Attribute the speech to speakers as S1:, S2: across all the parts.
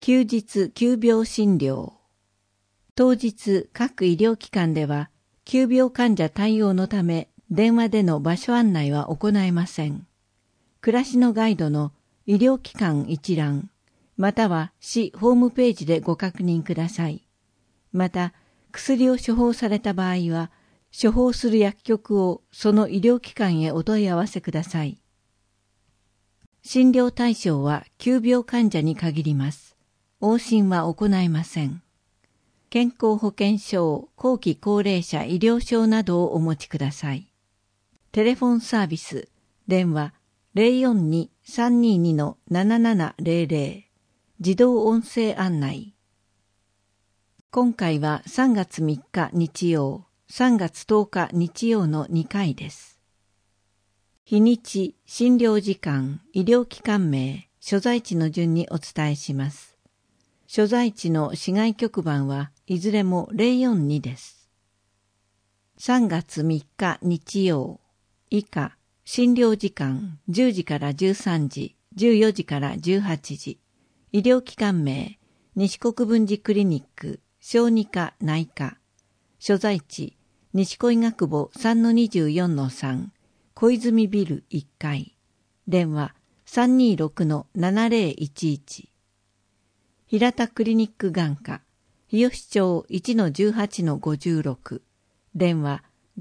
S1: 休日急病診療。当日各医療機関では急病患者対応のため電話での場所案内は行えません。暮らしのガイドの医療機関一覧、または市ホームページでご確認ください。また、薬を処方された場合は、処方する薬局をその医療機関へお問い合わせください。診療対象は急病患者に限ります。往診は行えません。健康保険証、後期高齢者医療証などをお持ちください。テレフォンサービス、電話 042-322-7700 自動音声案内。今回は3月3日日曜、3月10日日曜の2回です。日にち、診療時間、医療機関名、所在地の順にお伝えします。所在地の市外局番はいずれも042です。3月3日日曜、以下、診療時間10時から13時、14時から18時、医療機関名、西国分寺クリニック、小児科内科、所在地、西小医学部 3-24-3、小泉ビル1階、電話 326-7011、平田クリニック眼科、日吉町 1-18-56、電話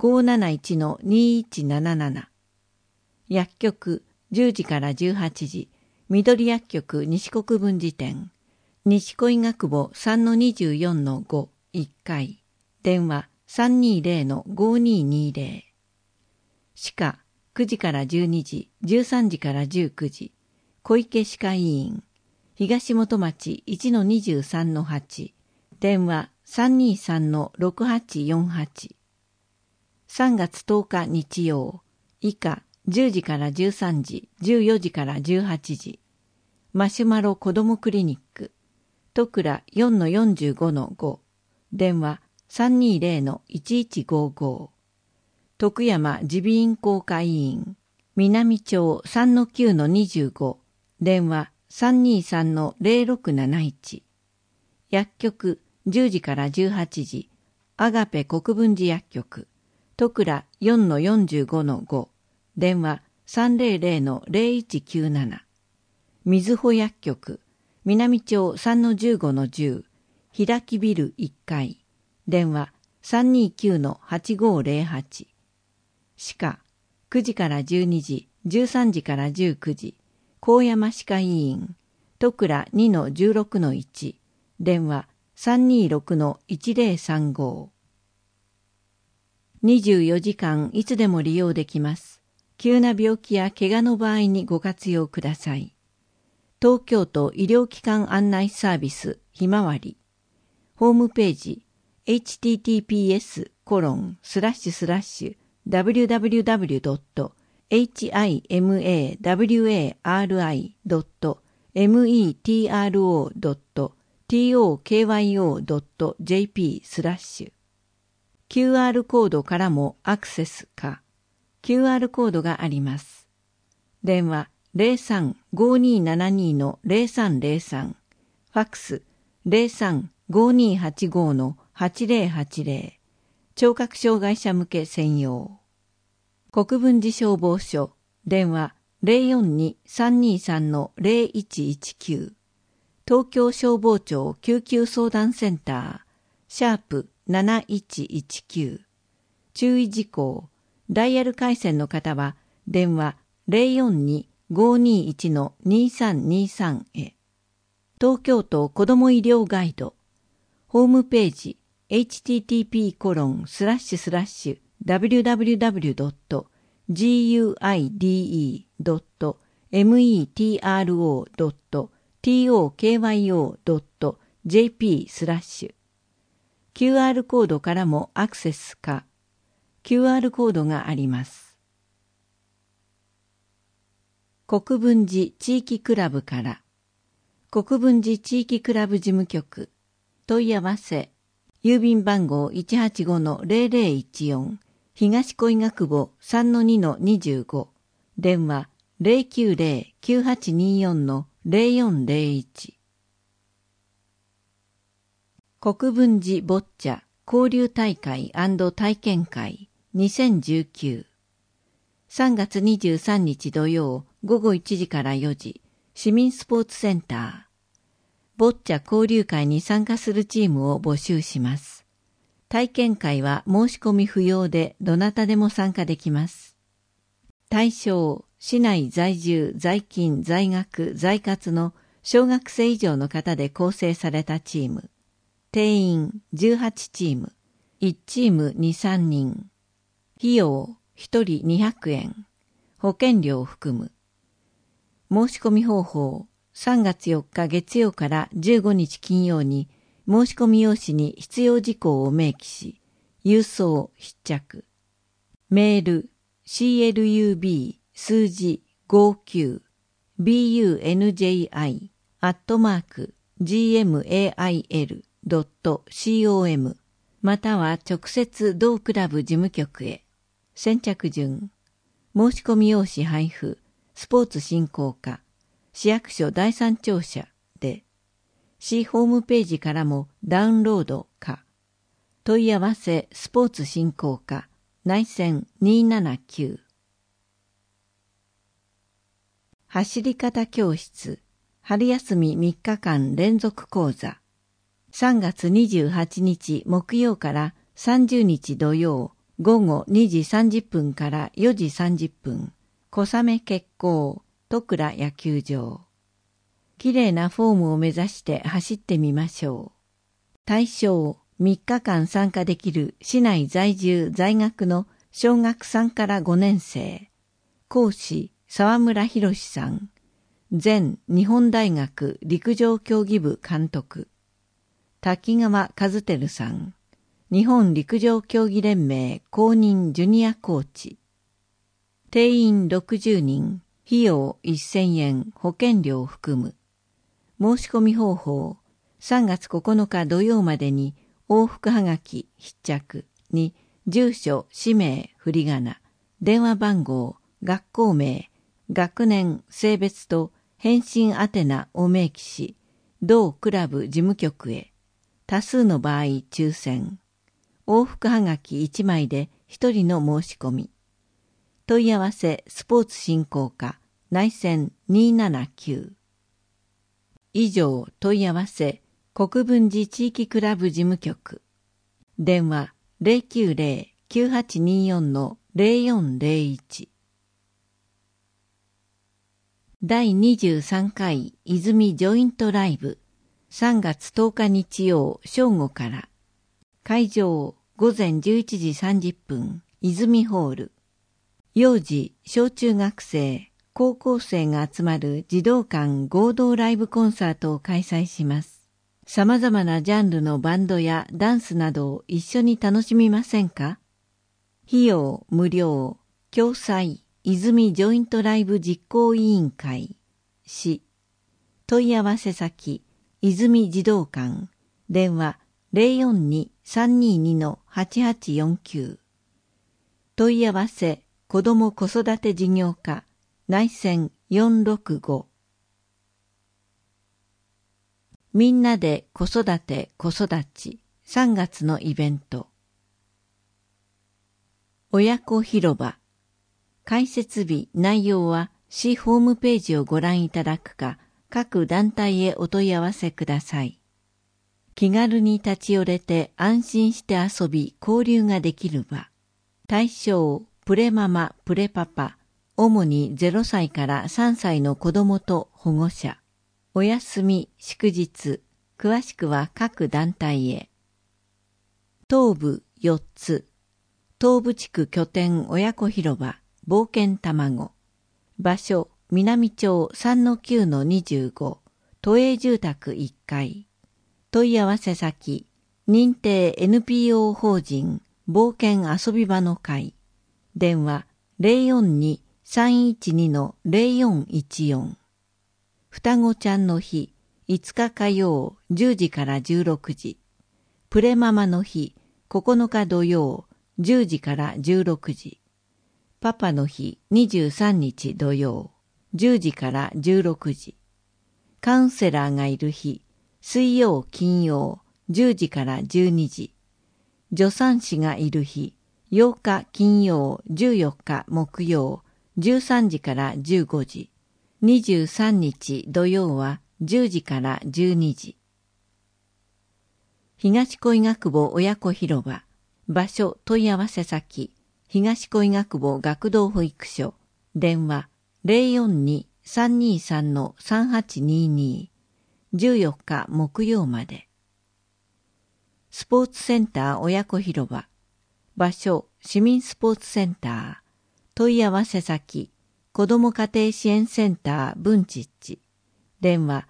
S1: 571-2177、薬局10時から18時、緑薬局西国分寺店、西小医学部 3-24-5、1階、電話 320-5220。歯科9時から12時、13時から19時、小池歯科医院、東本町 1-23-8、電話 323-6848。3月10日日曜、以下10時から13時、14時から18時、マシュマロ子どもクリニック、戸倉 4-45-5、電話 320-1155。徳山耳鼻咽喉科医院、南町 3-9-25、電話 323-0671。薬局10時から18時、アガペ国分寺薬局、戸倉 4-45-5、電話 300-0197。みずほ薬局、南町 3-15-10、開きビル1階、電話 329-8508。歯科、9時から12時、13時から19時、高山歯科医院、戸倉 2-16-1、電話 326-1035。24時間いつでも利用できます。急な病気や怪我の場合にご活用ください。東京都医療機関案内サービスひまわり。ホームページ https://www.himawari.tokyo.jp/ QR コードからもアクセスか。QR コードがあります。電話03-5272-0303、ファックス03-5285-8080、聴覚障害者向け専用。国分寺消防署、電話042-323-0119、東京消防庁救急相談センター、#7119。注意事項、ダイヤル回線の方は、電話042-521-2323へ。東京都子ども医療ガイド。ホームページ http://www.guide.metro.tokyo.jp/ QR コードからもアクセスか。QR コードがあります。国分寺地域クラブから。国分寺地域クラブ事務局。問い合わせ。郵便番号 185-0014 東小医学部 3-2-25。電話 090-9824-0401。 国分寺ボッチャ交流大会&体験会2019 3月23日土曜午後1時から4時市民スポーツセンターボッチャ交流会に参加するチームを募集します。体験会は申し込み不要でどなたでも参加できます。対象、市内在住、在勤、在学、在活の小学生以上の方で構成されたチーム。定員18チーム。1チーム2、3人。費用1人200円。保険料を含む。申し込み方法、3月4日月曜から15日金曜に申し込み用紙に必要事項を明記し、郵送必着。メール、CLUB 数字59 bunji@gmail.com または直接同クラブ事務局へ。先着順。申し込み用紙配布、スポーツ振興課、市役所第三庁舎で、市ホームページからもダウンロードか。問い合わせスポーツ振興課、内線279。走り方教室、春休み3日間連続講座。3月28日木曜から30日土曜、午後2時30分から4時30分、小雨決行、戸倉野球場。きれいなフォームを目指して走ってみましょう。対象、3日間参加できる市内在住在学の小学3から5年生。講師、沢村博さん。前日本大学陸上競技部監督。滝川和輝さん。日本陸上競技連盟公認ジュニアコーチ。定員60人。費用1000円、保険料を含む。申し込み方法、3月9日土曜までに往復はがき必着に住所、氏名、振り仮名、電話番号、学校名、学年、性別と返信宛名を明記し、同クラブ事務局へ。多数の場合抽選。往復はがき1枚で1人の申し込み。問い合わせスポーツ振興課内線279。以上問い合わせ国分寺地域クラブ事務局。電話 090-9824-0401。第23回泉ジョイントライブ3月10日日曜正午から。会場午前11時30分泉ホール。幼児、小中学生、高校生が集まる児童館合同ライブコンサートを開催します。様々なジャンルのバンドやダンスなどを一緒に楽しみませんか？費用無料、共催、泉ジョイントライブ実行委員会、市。問い合わせ先、泉児童館、電話042-322-8849。問い合わせ、子ども子育て事業課内線465。みんなで子育て子育ち3月のイベント。親子広場。開設日内容は市ホームページをご覧いただくか各団体へお問い合わせください。気軽に立ち寄れて安心して遊び交流ができる場。対象プレママ、プレパパ、主に0歳から3歳の子供と保護者。お休み、祝日、詳しくは各団体へ。東部4つ。東部地区拠点親子広場、冒険卵。場所、南町 3-9-25、都営住宅1階。問い合わせ先、認定 NPO 法人、冒険遊び場の会。電話042-312-0414。双子ちゃんの日、5日火曜10時から16時。プレママの日、9日土曜10時から16時。パパの日、23日土曜10時から16時。カウンセラーがいる日、水曜金曜 10時から12時。助産師がいる日、8日金曜、14日木曜、13時から15時。23日土曜は10時から12時。東小医学部親子広場。場所問い合わせ先、東小医学部学童保育所。電話 042-323-3822。14日木曜まで。スポーツセンター親子広場。場所市民スポーツセンター。問い合わせ先、子ども家庭支援センター文ちっち。電話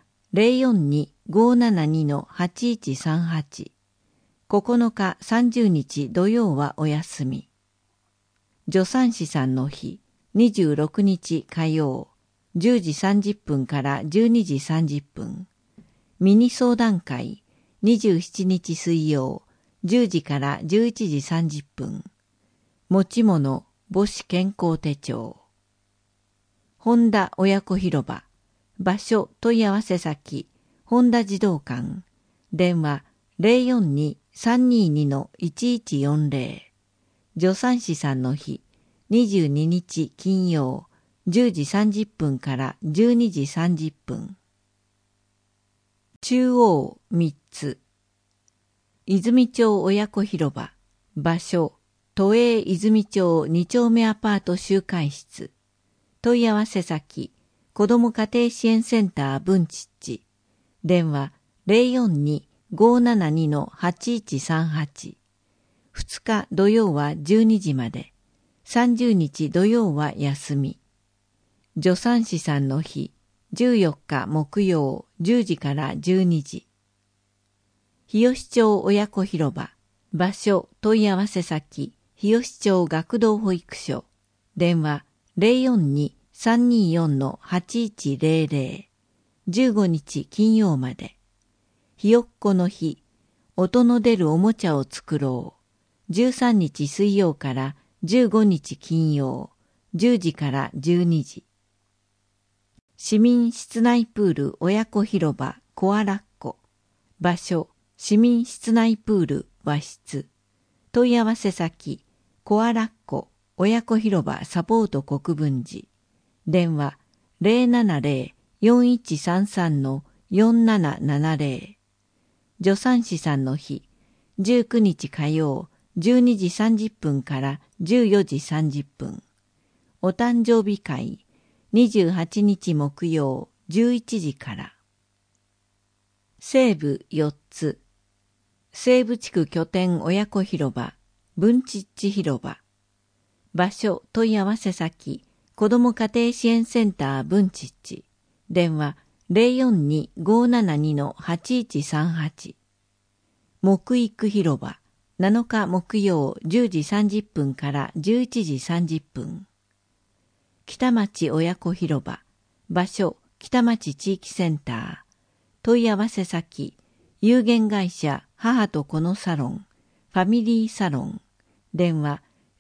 S1: 042-572-8138。9日30日土曜はお休み。助産師さんの日、26日火曜、10時30分から12時30分。ミニ相談会、27日水曜、10時から11時30分。持ち物、母子健康手帳。本田親子広場。場所問い合わせ先、本田児童館。電話 042-322-1140。助産師さんの日、22日金曜、10時30分から12時30分。中央3つ。泉町親子広場。場所、都営泉町2丁目アパート集会室。問い合わせ先、子ども家庭支援センター文ちっち。電話 042-572-8138。2日土曜は12時まで。30日土曜は休み。助産師さんの日、14日木曜10時から12時。日吉町親子広場。場所問い合わせ先、日吉町学童保育所。電話 042-324-8100。15日金曜まで。ひよっこの日、音の出るおもちゃを作ろう。13日水曜から15日金曜、10時から12時。市民室内プール親子広場コアラッコ。場所、市民室内プール和室。問い合わせ先、コアラッコ親子広場サポート国分寺。電話 070-4133-4770。助産師さんの日、19日火曜、12時30分から14時30分。お誕生日会、28日木曜、11時から。西部4つ。西部地区拠点親子広場、文ちっち広場。場所問い合わせ先、子ども家庭支援センター文ちっち。電話 042-572-8138。木育広場。7日木曜10時30分から11時30分。北町親子広場。場所、北町地域センター。問い合わせ先、有限会社母と子のサロン、ファミリーサロン。電話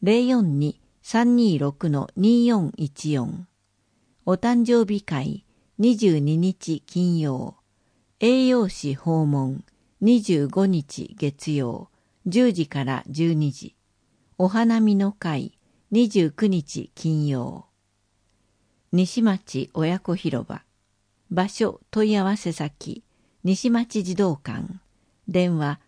S1: 042-326-2414。お誕生日会、22日金曜。栄養士訪問、25日月曜。10時から12時。お花見の会、29日金曜。西町親子広場。場所問い合わせ先、西町児童館。電話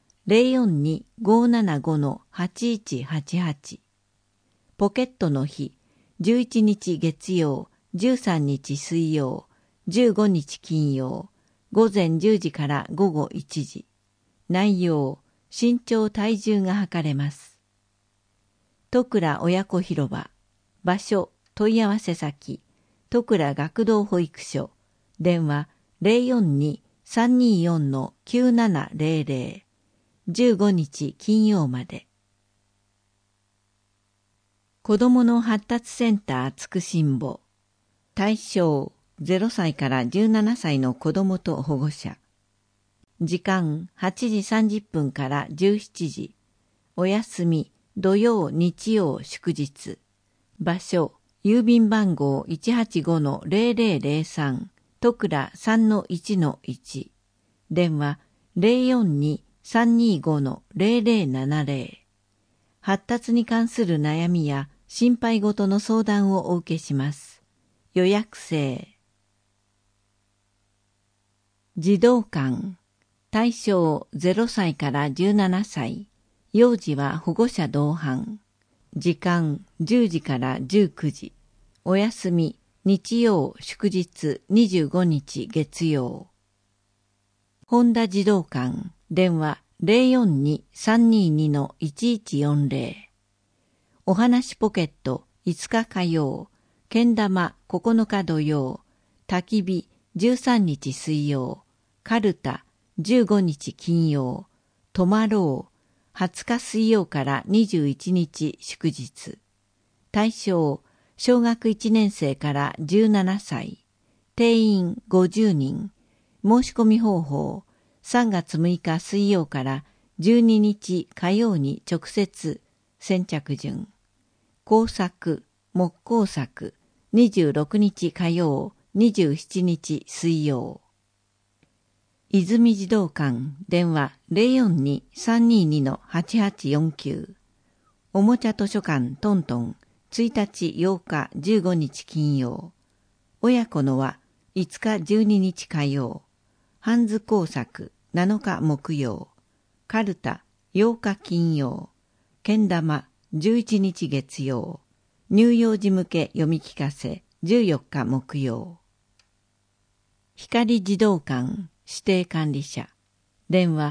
S1: 042-575-8188。ポケットの日、11日月曜、13日水曜、15日金曜。午前10時から午後1時。内容、身長体重が測れます。戸倉親子広場。場所問い合わせ先、戸倉学童保育所。電話 042-324-9700。15日金曜まで。子どもの発達センターつくしんぼ。対象0歳から17歳の子どもと保護者。時間8時30分から17時。お休み土曜日曜祝日。場所郵便番号 185-0003 戸倉 3-1-1。電話 325-0070。発達に関する悩みや心配事の相談をお受けします。予約制。児童館。対象0歳から17歳。幼児は保護者同伴。時間10時から19時。お休み日曜祝日25日月曜。本田児童館。電話042-322-1140。お話ポケット5日火曜。けん玉9日土曜。焚き火13日水曜。かるた15日金曜。とまろう20日水曜から21日祝日。対象小学1年生から17歳。定員50人。申し込み方法3月6日水曜から12日火曜に直接。先着順。工作木工作26日火曜27日水曜。泉児童館。電話042-322-8849。おもちゃ図書館トントン1日8日15日金曜。親子のは5日12日火曜。ハンズ工作7日木曜。かるた8日金曜。けん玉11日月曜。乳幼児向け読み聞かせ14日木曜。光児童館指定管理者。電話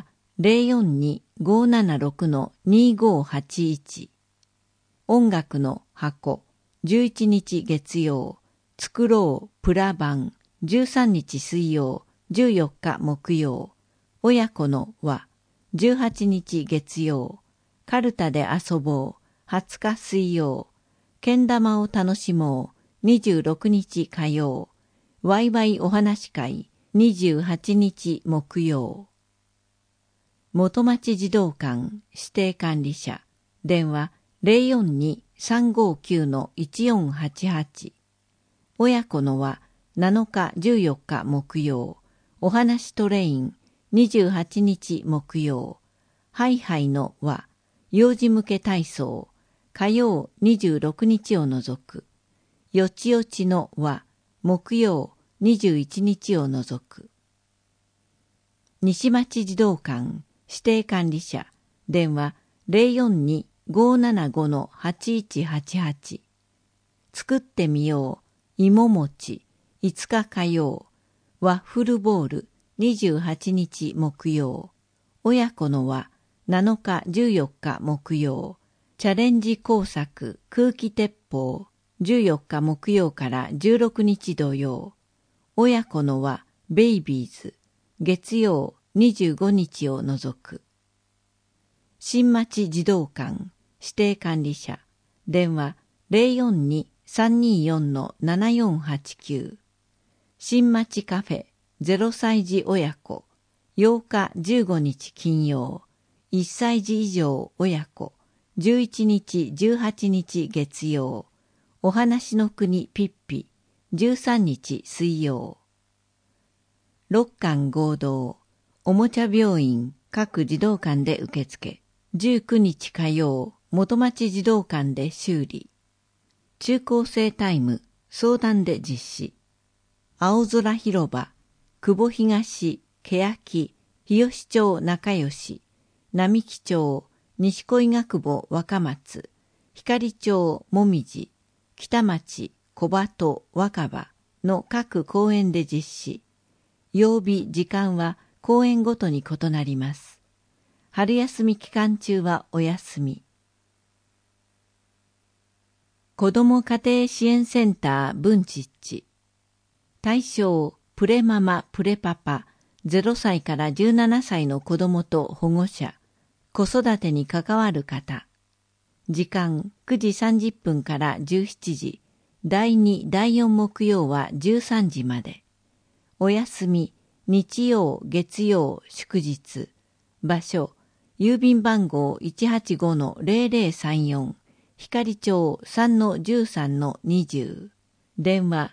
S1: 042-576-2581。音楽の箱11日月曜。作ろうプラ版13日水曜14日木曜。親子のは18日月曜。かるたで遊ぼう20日水曜。けん玉を楽しもう26日火曜。ワイワイお話会28日木曜。元町児童館指定管理者。電話042-359-1488。親子のは7日14日木曜。お話トレイン28日木曜。ハイハイのは幼児向け体操火曜26日を除く。よちよちのは木曜21日を除く。西町児童館指定管理者。電話042-575-8188。作ってみよう芋餅5日火曜。ワッフルボール28日木曜。親子のは7日14日木曜。チャレンジ工作空気鉄砲14日木曜から16日土曜。親子のはベイビーズ月曜25日を除く。新町児童館指定管理者。電話042-324-7489。新町カフェ0歳児親子8日15日金曜。1歳児以上親子11日18日月曜。お話の国ピッピ13日水曜。6館合同おもちゃ病院各児童館で受付。19日火曜元町児童館で修理。中高生タイム相談で実施。青空広場久保東欅日吉町仲良並木町西小医学部若松光町もみじ北町小鳩若葉の各公園で実施。曜日時間は公園ごとに異なります。春休み期間中はお休み。子ども家庭支援センター文ちっち。対象プレママプレパパ0歳から17歳の子どもと保護者。子育てに関わる方。時間9時30分から17時。第2、第4木曜は13時まで。お休み、日曜、月曜、祝日。場所、郵便番号 185-0034。光町 3-13-20。電話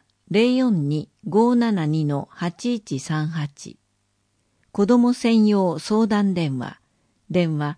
S1: 042-572-8138。子ども専用相談電話電話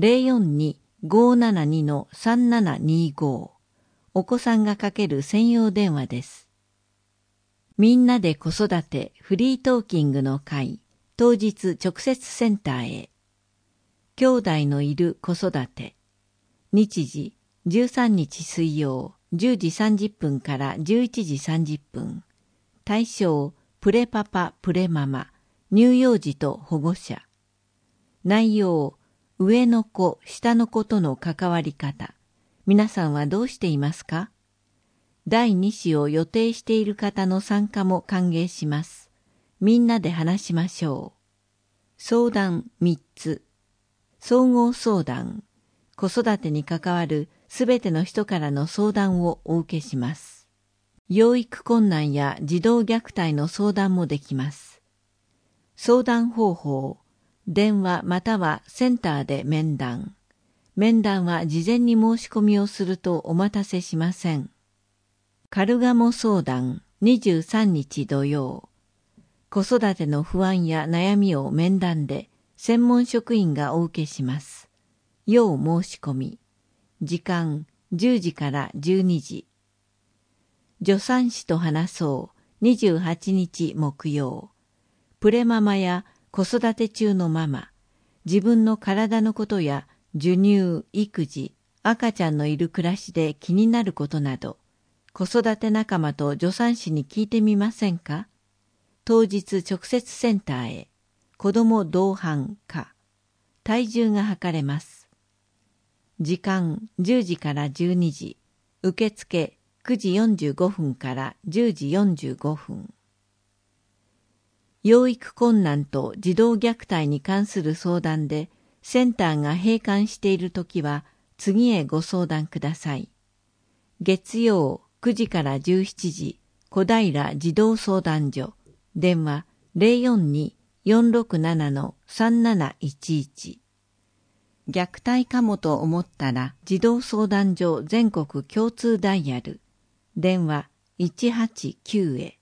S1: 042-572-3725。お子さんがかける専用電話です。みんなで子育てフリートーキングの会、当日直接センターへ。兄弟のいる子育て。日時13日水曜10時30分から11時30分。対象プレパパプレママ、乳幼児と保護者。内容上の子下の子との関わり方。皆さんはどうしていますか？第2子を予定している方の参加も歓迎します。みんなで話しましょう。相談3つ。総合相談。子育てに関わるすべての人からの相談をお受けします。養育困難や児童虐待の相談もできます。相談方法。電話またはセンターで面談。面談は事前に申し込みをするとお待たせしません。カルガモ相談23日土曜。子育ての不安や悩みを面談で専門職員がお受けします。要申し込み。時間10時から12時。助産師と話そう28日木曜。プレママや子育て中のママ、自分の体のことや授乳、育児、赤ちゃんのいる暮らしで気になることなど、子育て仲間と助産師に聞いてみませんか？当日直接センターへ、子ども同伴か、体重が測れます。時間10時から12時、受付9時45分から10時45分。養育困難と児童虐待に関する相談で、センターが閉館しているときは、次へご相談ください。月曜9時から17時、小平児童相談所。電話042-467-3711。虐待かもと思ったら、児童相談所全国共通ダイヤル。電話189へ。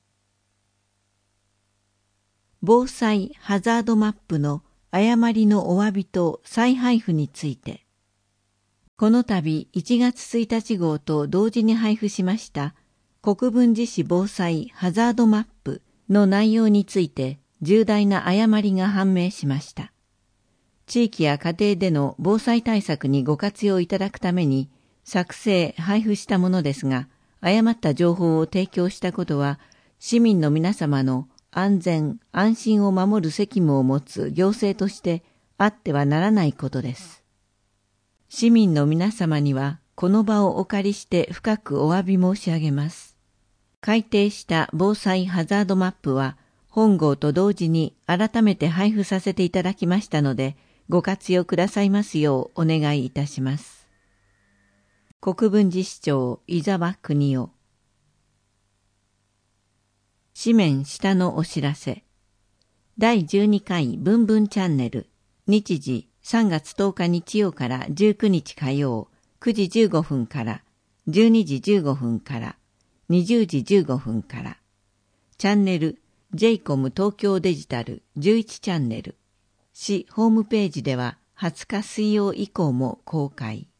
S1: 防災ハザードマップの誤りのお詫びと再配布について。この度1月1日号と同時に配布しました国分寺市防災ハザードマップの内容について重大な誤りが判明しました。地域や家庭での防災対策にご活用いただくために作成・配布したものですが、誤った情報を提供したことは市民の皆様の安全・安心を守る責務を持つ行政としてあってはならないことです。市民の皆様にはこの場をお借りして深くお詫び申し上げます。改訂した防災ハザードマップは本号と同時に改めて配布させていただきましたので、ご活用くださいますようお願いいたします。国分寺市長伊沢邦夫。紙面下のお知らせ。第12回ぶんぶんチャンネル。日時3月10日日曜から19日火曜、9時15分から、12時15分から、20時15分から。チャンネル JCOM 東京デジタル11チャンネル。市ホームページでは20日水曜以降も公開。